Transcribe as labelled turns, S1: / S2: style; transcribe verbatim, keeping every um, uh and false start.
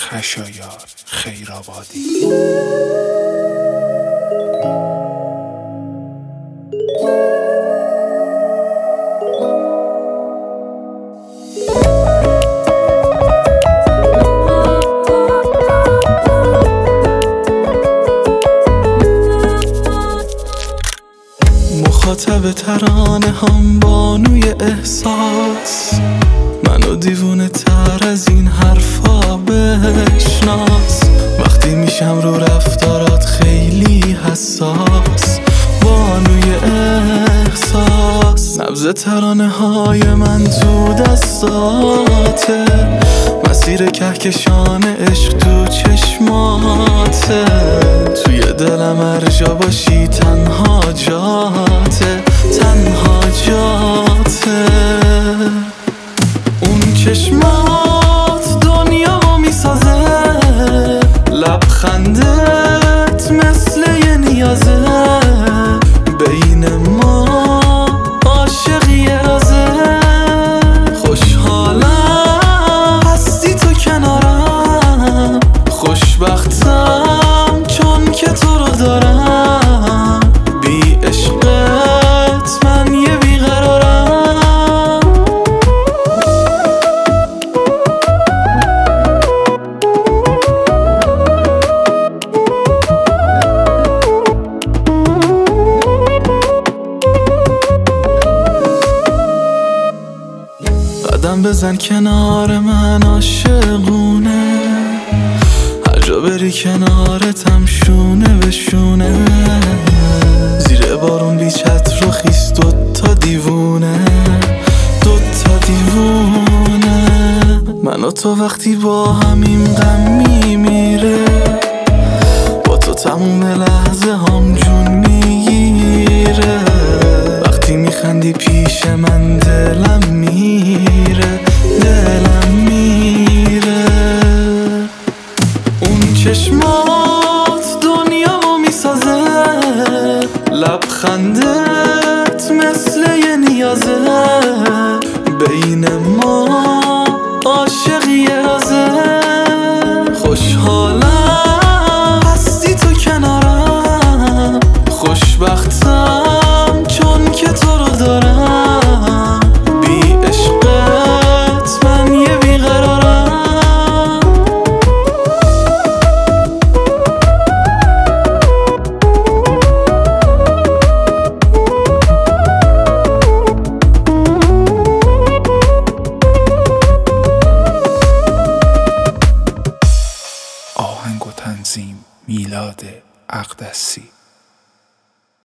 S1: خشایار خیرآبادی.
S2: مخاطب ترانه هم بانوی احساس، منو دیوونه تر از این حرفا بشناس. وقتی میشم رو رفتارات خیلی حساس، بانوی احساس. نبض ترانه های من تو دستاته، مسیر کهکشان عشق تو چشماته. توی دلم هر جا باشی تنها جاته، تنها جاته. اون چشمات دنیا میسازه، لبخندت مثل یه نیازه. بین ما عاشقی رازه، خوشحالم هستی تو کنارم، خوشبختم چون که تو رو دارم. بی عشقت من یه بیقرارم. قدم بزن کنار من عاشقونه، هر جا بری کنارتم شونه به شونه. زیر بارون بی چتر و خیس دوتا دیوونه، دوتا دیوونه. من و تو وقتی با همیم غم میمیره، با تو تموم لحظه هم جون میگیره. وقتی میخندی پیش من دلم میره، دلم میره. اون چشمات دنیا میسازه، لبخندت مثل یه نیازه. بین ما عاشقی رازه، خوشحالم هستی تو کنارم، خوشبختم چون که تو رو دارم. بی عشقت من یه بیقرارم.
S1: آهنگ و تنظیم میلاد اقدسی.